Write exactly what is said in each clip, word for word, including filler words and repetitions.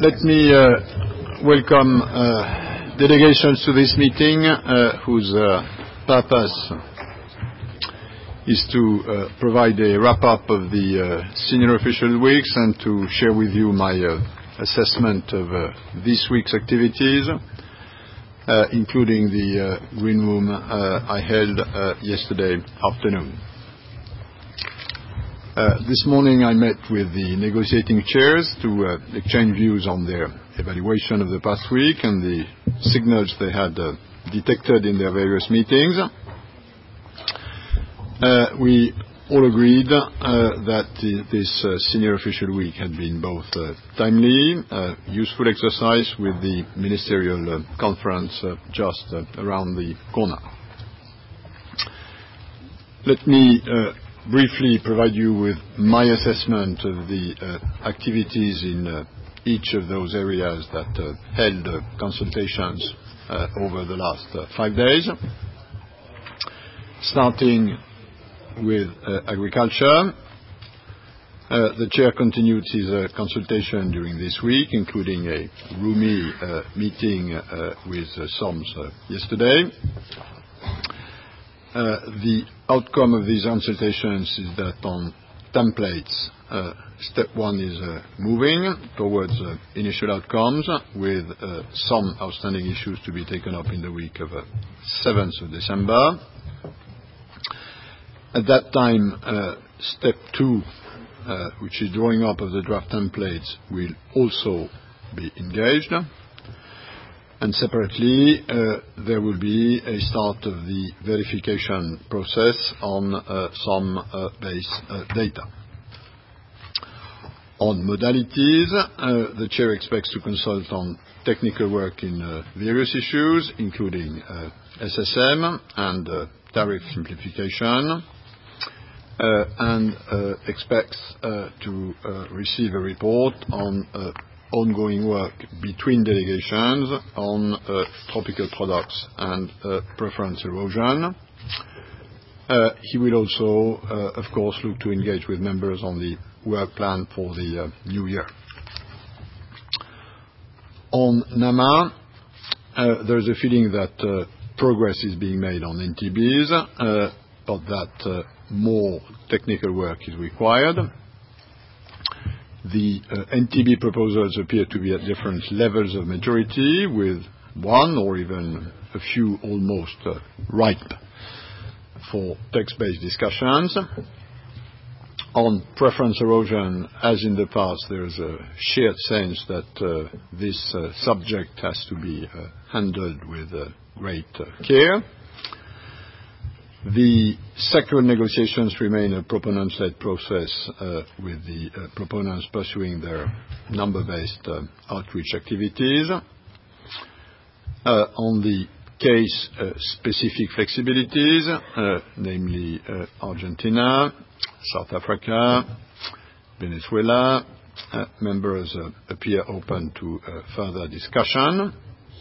Let me uh, welcome uh, delegations to this meeting uh, whose uh, purpose is to uh, provide a wrap-up of the uh, senior official weeks and to share with you my uh, assessment of uh, this week's activities, uh, including the uh, green room uh, I held uh, yesterday afternoon. Uh, this morning I met with the negotiating chairs to uh, exchange views on their evaluation of the past week and the signals they had uh, detected in their various meetings. Uh, we all agreed uh, that the, this uh, senior official week had been both uh, timely, uh, useful exercise with the ministerial uh, conference uh, just uh, around the corner. Let me uh, briefly provide you with my assessment of the uh, activities in uh, each of those areas that uh, held uh, consultations uh, over the last uh, five days. Starting with uh, agriculture, uh, the chair continued his uh, consultation during this week, including a roomy uh, meeting uh, with uh, S O M S uh, yesterday. Uh, the outcome of these consultations is that on templates, uh, step one is uh, moving towards uh, initial outcomes with uh, some outstanding issues to be taken up in the week of uh, seventh of December. At that time, uh, step two, uh, which is drawing up of the draft templates, will also be engaged. And separately, uh, there will be a start of the verification process on uh, some uh, base uh, data. On modalities, uh, the chair expects to consult on technical work in uh, various issues, including uh, S S M and uh, tariff simplification, uh, and uh, expects uh, to uh, receive a report on uh, ongoing work between delegations on uh, tropical products and uh, preference erosion. Uh, he will also, uh, of course, look to engage with members on the work plan for the uh, new year. On NAMA, uh, there is a feeling that uh, progress is being made on N T Bs, uh, but that uh, more technical work is required. The uh, N T B proposals appear to be at different levels of maturity, with one or even a few almost uh, ripe for text-based discussions. On preference erosion, as in the past, there is a shared sense that uh, this uh, subject has to be uh, handled with uh, great uh, care. The sectoral negotiations remain a proponent-led process, uh, with the uh, proponents pursuing their number-based uh, outreach activities. Uh, on the case-specific uh, flexibilities, uh, namely uh, Argentina, South Africa, Venezuela, uh, members uh, appear open to uh, further discussion.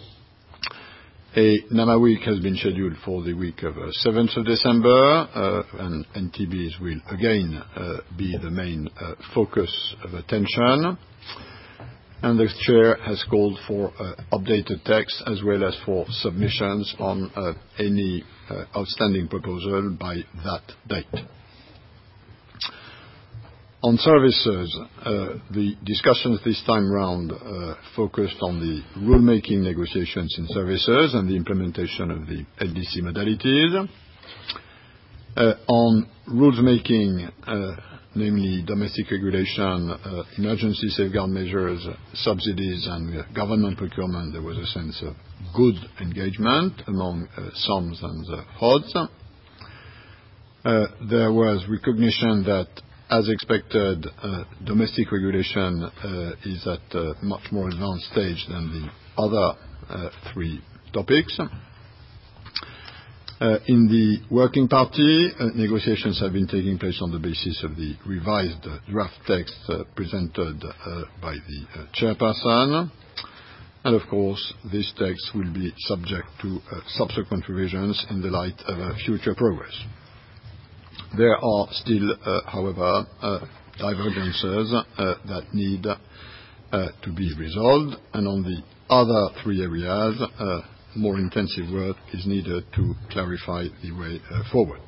A NAMA week has been scheduled for the week of uh, seventh of December, uh, and N T Bs will again uh, be the main uh, focus of attention. And the chair has called for uh, updated text as well as for submissions on uh, any uh, outstanding proposal by that date. On services, uh, the discussions this time round uh, focused on the rulemaking negotiations in services and the implementation of the L D C modalities. Uh, on rules making, uh, namely domestic regulation, uh, emergency safeguard measures, subsidies, and uh, government procurement, there was a sense of good engagement among uh, S O M S and uh, H O D S. Uh, there was recognition that, as expected, uh, domestic regulation uh, is at a much more advanced stage than the other uh, three topics. Uh, in the working party, uh, negotiations have been taking place on the basis of the revised uh, draft text uh, presented uh, by the uh, chairperson. And of course, this text will be subject to uh, subsequent revisions in the light of uh, future progress. There are still, uh, however, uh, divergences uh, that need uh, to be resolved, and on the other three areas, uh, more intensive work is needed to clarify the way uh, forward.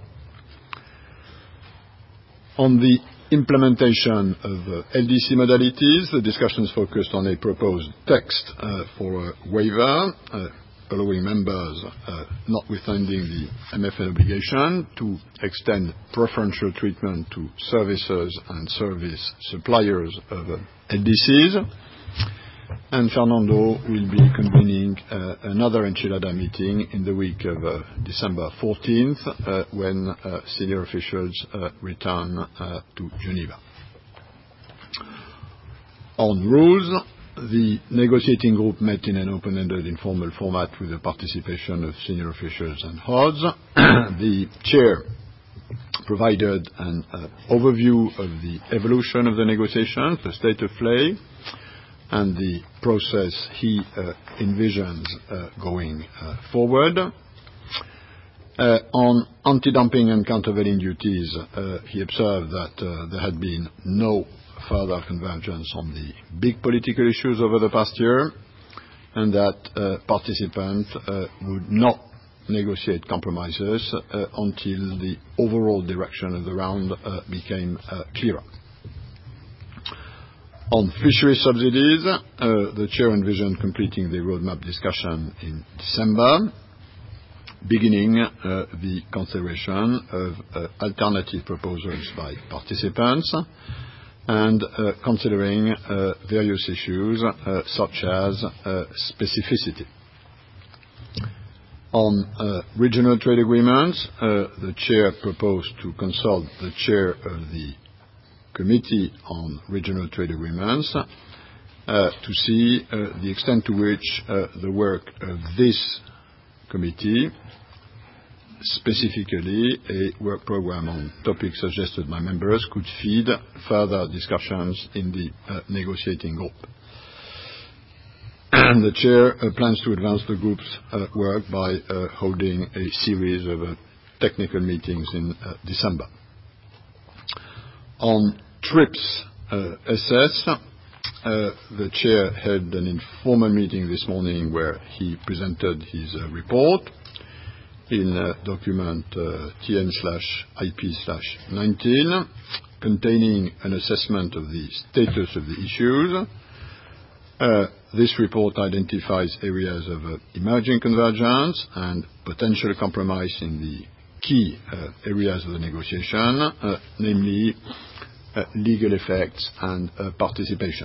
On the implementation of uh, L D C modalities, the discussions focused on a proposed text uh, for a waiver, uh, allowing members, uh, notwithstanding the M F N obligation, to extend preferential treatment to services and service suppliers of uh, L D Cs. And Fernando will be convening uh, another Enchilada meeting in the week of uh, December fourteenth, uh, when uh, senior officials uh, return uh, to Geneva. On rules, the negotiating group met in an open-ended informal format with the participation of senior officials and H O Ds. The chair provided an uh, overview of the evolution of the negotiations, the state of play, and the process he uh, envisions uh, going uh, forward. Uh, on anti-dumping and countervailing duties, uh, he observed that uh, there had been no further convergence on the big political issues over the past year, and that uh, participants uh, would not negotiate compromises uh, until the overall direction of the round uh, became uh, clearer. On fisheries subsidies, uh, the chair envisioned completing the roadmap discussion in December, beginning uh, the consideration of uh, alternative proposals by participants, and uh, considering uh, various issues uh, such as uh, specificity. On uh, regional trade agreements, uh, the chair proposed to consult the chair of the Committee on Regional Trade Agreements uh, to see uh, the extent to which uh, the work of this committee, specifically a work program on topics suggested by members, could feed further discussions in the uh, negotiating group. And the chair uh, plans to advance the group's uh, work by uh, holding a series of uh, technical meetings in uh, December. On TRIPS uh, S S, uh, the chair held an informal meeting this morning where he presented his uh, report in uh, document uh, T N slash I P slash nineteen, containing an assessment of the status of the issues. Uh, this report identifies areas of uh, emerging convergence and potential compromise in the key uh, areas of the negotiation, uh, namely uh, legal effects and uh, participation.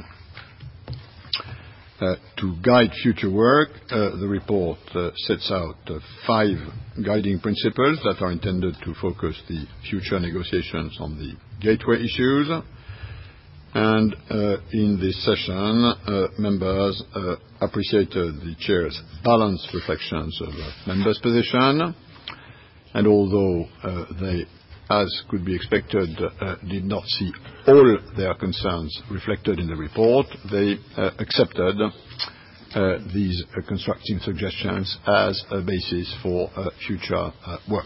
Uh, to guide future work, uh, the report uh, sets out uh, five guiding principles that are intended to focus the future negotiations on the gateway issues. And uh, in this session, uh, members uh, appreciated the chair's balanced reflections of the members' position, and although uh, they, as could be expected, uh, did not see all their concerns reflected in the report, they uh, accepted uh, these uh, constructive suggestions as a basis for uh, future uh, work.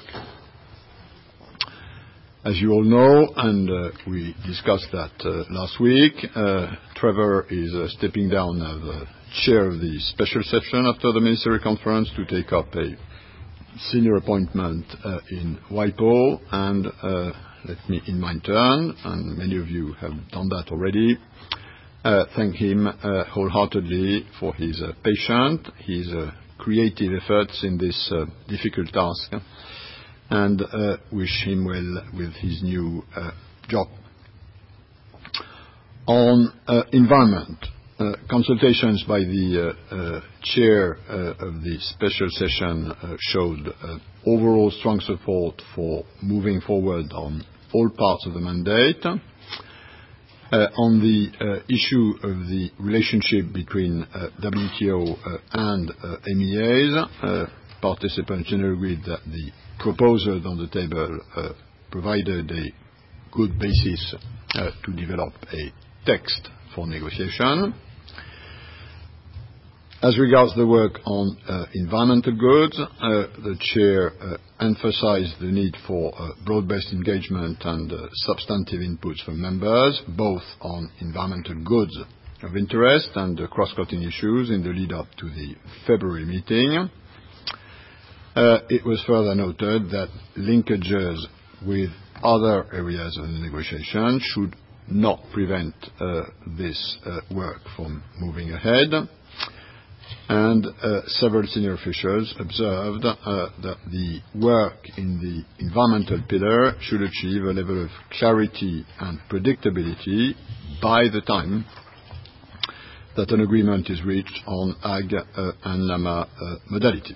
As you all know, and uh, we discussed that uh, last week, uh, Trevor is uh, stepping down as the chair of the special session after the ministerial conference to take up a senior appointment uh, in WIPO, and uh, let me, in my turn, and many of you have done that already, uh, thank him uh, wholeheartedly for his uh, patience, his uh, creative efforts in this uh, difficult task, and uh, wish him well with his new uh, job. On uh, environment, uh, consultations by the uh, uh, chair uh, of the special session uh, showed uh, overall strong support for moving forward on all parts of the mandate. Uh, on the uh, issue of the relationship between uh, W T O uh, and uh, M E As, uh, participants generally agreed that the proposal on the table uh, provided a good basis uh, to develop a text for negotiation. As regards the work on uh, environmental goods, uh, the chair uh, emphasized the need for uh, broad-based engagement and uh, substantive inputs from members, both on environmental goods of interest and the cross-cutting issues in the lead-up to the February meeting. Uh, it was further noted that linkages with other areas of the negotiation should not prevent uh, this uh, work from moving ahead. And uh, several senior officials observed uh, that the work in the environmental pillar should achieve a level of clarity and predictability by the time that an agreement is reached on A G uh, and LAMA uh, modalities.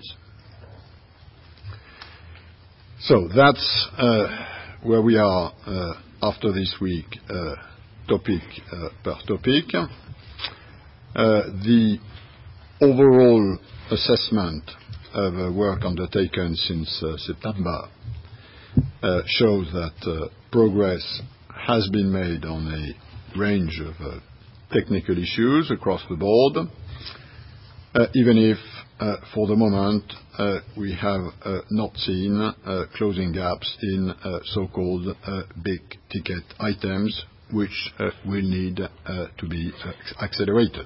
So that's uh, where we are uh, after this week, uh, topic uh, per topic. Uh, the overall assessment of uh, work undertaken since uh, September uh, shows that uh, progress has been made on a range of uh, technical issues across the board, uh, even if uh, for the moment uh, we have uh, not seen uh, closing gaps in uh, so-called uh, big-ticket items, which uh, will need uh, to be uh, accelerated.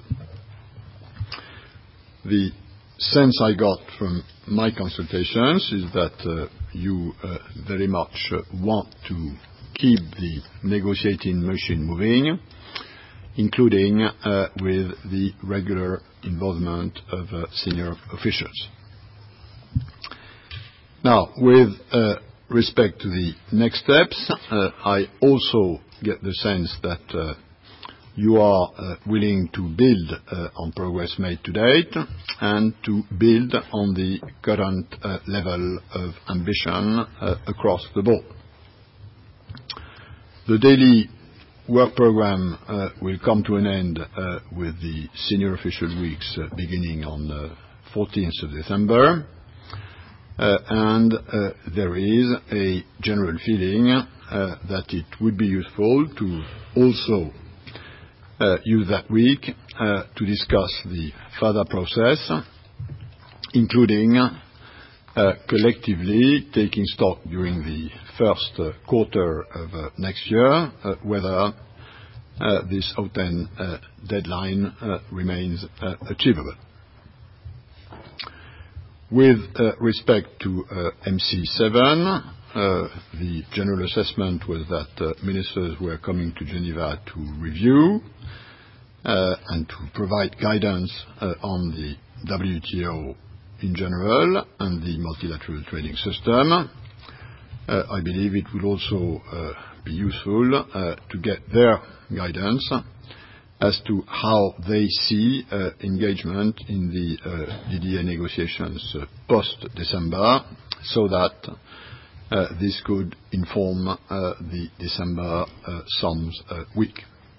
The sense I got from my consultations is that uh, you uh, very much uh, want to keep the negotiating machine moving, including uh, with the regular involvement of uh, senior officials. Now, with uh, respect to the next steps, uh, I also get the sense that uh, you are uh, willing to build uh, on progress made to date and to build on the current uh, level of ambition uh, across the board. The daily work program uh, will come to an end uh, with the senior official weeks uh, beginning on the uh, fourteenth of December. Uh, and uh, there is a general feeling uh, that it would be useful to also uh, use that week uh, to discuss the further process, including uh, collectively taking stock during the first uh, quarter of uh, next year uh, whether uh, this autumn uh, deadline uh, remains uh, achievable. With uh, respect to uh, M C seven, uh, the general assessment was that uh, ministers were coming to Geneva to review uh, and to provide guidance uh, on the W T O in general and the multilateral trading system. Uh, I believe it will also uh, be useful uh, to get their guidance as to how they see uh, engagement in the uh, D D A negotiations uh, post-December, so that uh, this could inform uh, the December uh, SOMS uh, week.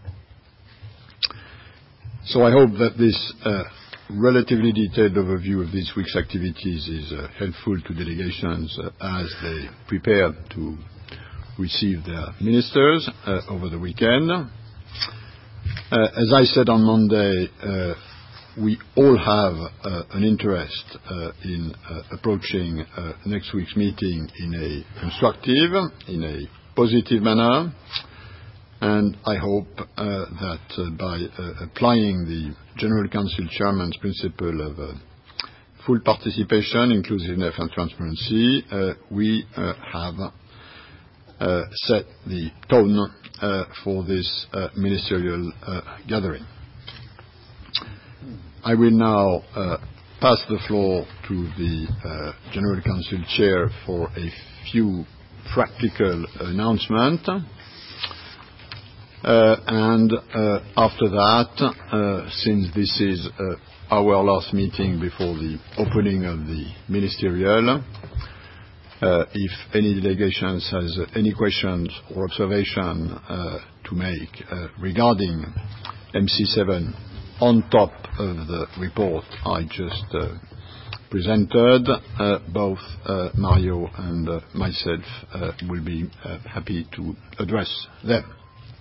So I hope that this uh, relatively detailed overview of this week's activities is uh, helpful to delegations uh, as they prepare to receive their ministers uh, over the weekend. Uh, as I said on Monday, uh, we all have uh, an interest uh, in uh, approaching uh, next week's meeting in a constructive, in a positive manner, and I hope uh, that uh, by uh, applying the General Council Chairman's principle of uh, full participation, inclusiveness and transparency, uh, we uh, have uh, set the tone uh, for this uh, ministerial uh, gathering. I will now uh, pass the floor to the uh, General Council Chair for a few practical announcements. Uh, and uh, after that, uh, since this is uh, our last meeting before the opening of the ministerial, uh, if any delegations has uh, any questions or observation uh, to make uh, regarding M C seven on top of the report I just uh, presented, uh, both uh, Mario and uh, myself uh, will be uh, happy to address them.